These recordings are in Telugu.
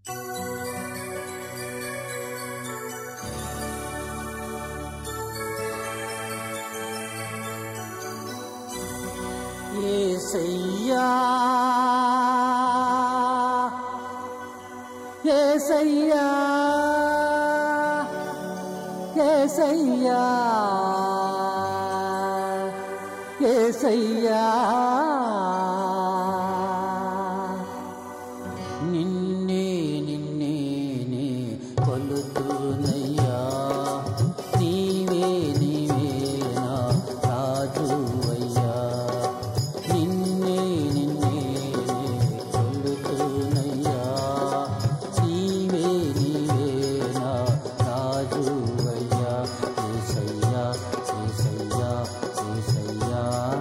యేసయ్యా యేసయ్యా యేసయ్యా యేసయ్యా నిన్నే నిన్నే నే కొలుతునయ్యా నీవే నీవే నా రాజువయ్యా నిన్నే నిన్నే నే కొలుతునయ్యా నీవే నీవే నా రాజువయ్యా యేసయ్యా యేసయ్యా యేసయ్యా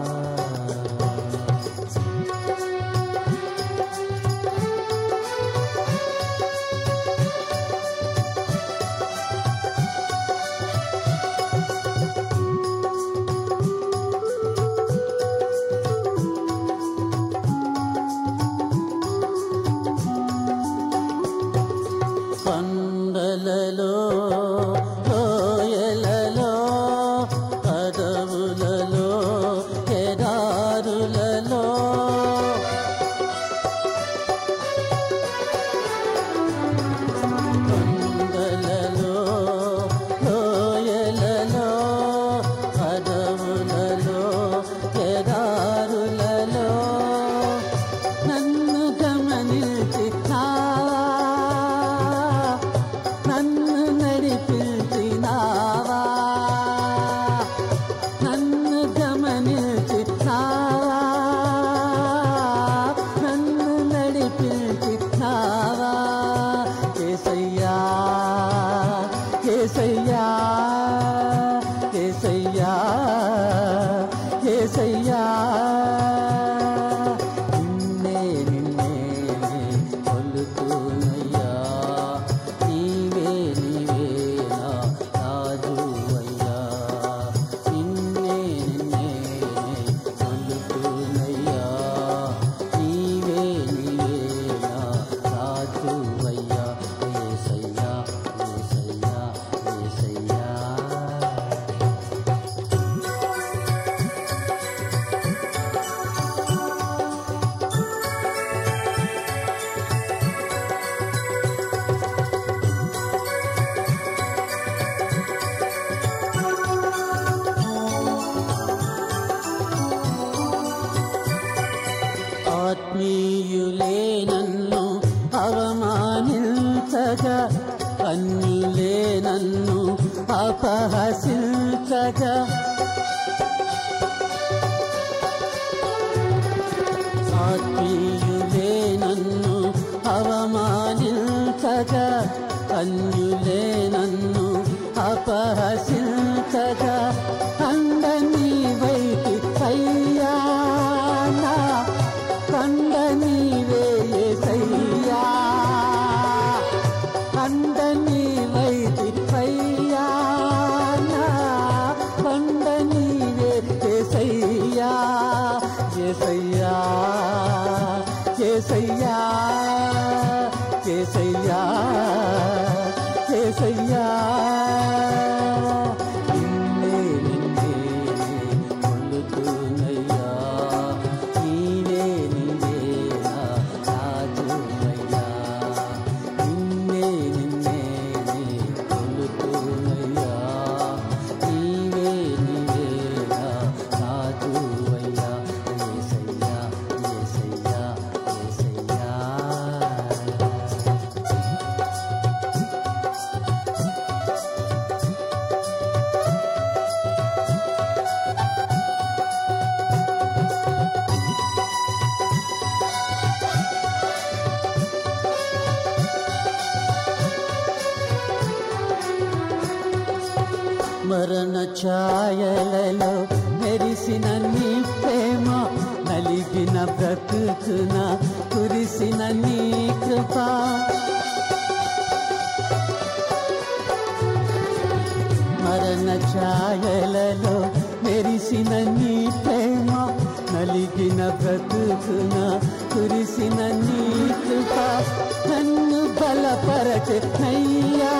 కొండలలో లోయలలో అడవులలో ఎడారులలో కొండలలో లోయలలో అడవులలో ఎడారులలో నన్ను గమనించి నన్ను నడిపించినావా నన్ను గమనించినావా నన్ను నడిపించినావా యేసయ్యా యేసయ్యా యేసయ్యా యేసయ్యా నిన్నే నిన్నే కొలుతునయ్యా నీవే నీవే నా రాజువయ్యా నిన్నే నిన్నే కొలుతునయ్యా నీవే నీవే నా రాజువయ్యా యేసయ్యా యేసయ్యా యేసయ్యా ఆత్మీయులే నన్ను అవమానించగా అన్యులే నన్ను అపహసించగా ఆత్మీయులే నన్ను అవమానించగా అన్యులే నన్ను అపహసించగా అందని వైకి అయ్యా కండ నీవే యేసయ్యా కండ నీవైతి అయ్యా కండ నీవే యేసయ్యా యేసయ్యా యేసయ్యా యేసయ్యా యేసయ్యా నిన్నే నిన్నే కొలుతునయ్యా నీవే నీవే నా రాజువయ్యా నిన్నే నిన్నే కొలుతునయ్యా నీవే నీవే నా రాజువయ్యా యేసయ్యా యేసయ్యా యేసయ్యా మరణ ఛాయలలో మెరిసిన నీ ప్రేమ నలిగిన బ్రతుకున కురిసిన నీ కృప మరణ ఛాయలలో మెరిసిన నీ ప్రేమ నలిగిన బ్రతుకున కురిసిన నీ కృప నన్ను బల బలపరచునయ్యా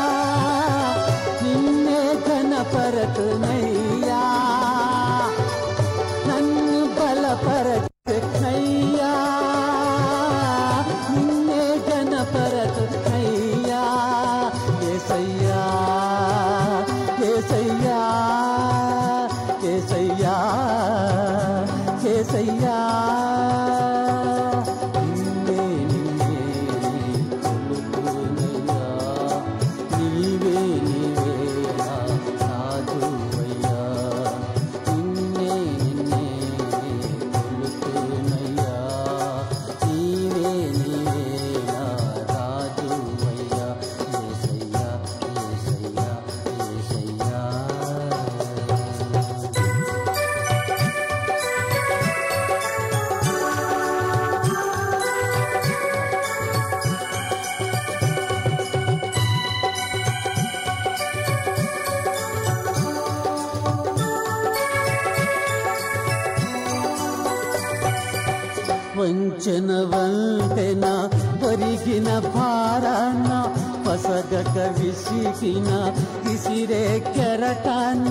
నిన్నే ఘనపరచునయ్యా నన్ను బలపరచునయ్యా నిన్నే ఘనపరచునయ్యా యేసయ్యా యేసయ్యా యేసయ్యా యేసయ్యా నిన్నే నిన్నే కొలుతునయ్యా నీవే నీవే నా రాజువయ్యా నిన్నే నిన్నే కొలుతునయ్యా నీవే నీవే నా రాజువయ్యా యేసయ్యా యేసయ్యా యేసయ్యా వంచన వంతెన ఒరిగిన భారాన పసగక విసిగిన విసిరే కెరటాన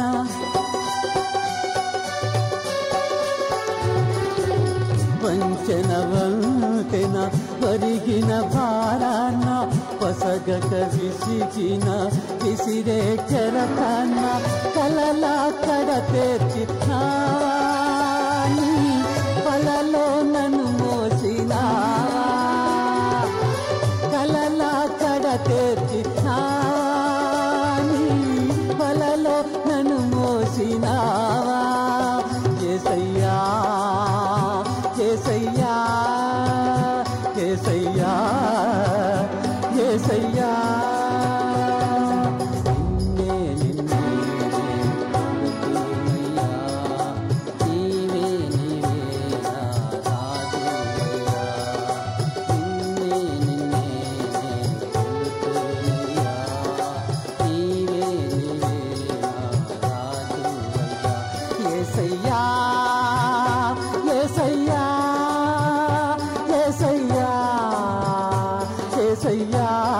వంచన వంతెన ఒరిగిన భారాన పసగక విసిగిన విసిరే కెరటాన కలలా కడతేర్చి వలలో నన్ను మోసినా కలలా కడతేర్చి వలలో నన్ను మోసినావా యేసయ్యా యేసయ్యా యేసయ్యా యేసయ్యా నిన్నే యేసయ్యా యేసయ్యా యేసయ్యా యేసయ్యా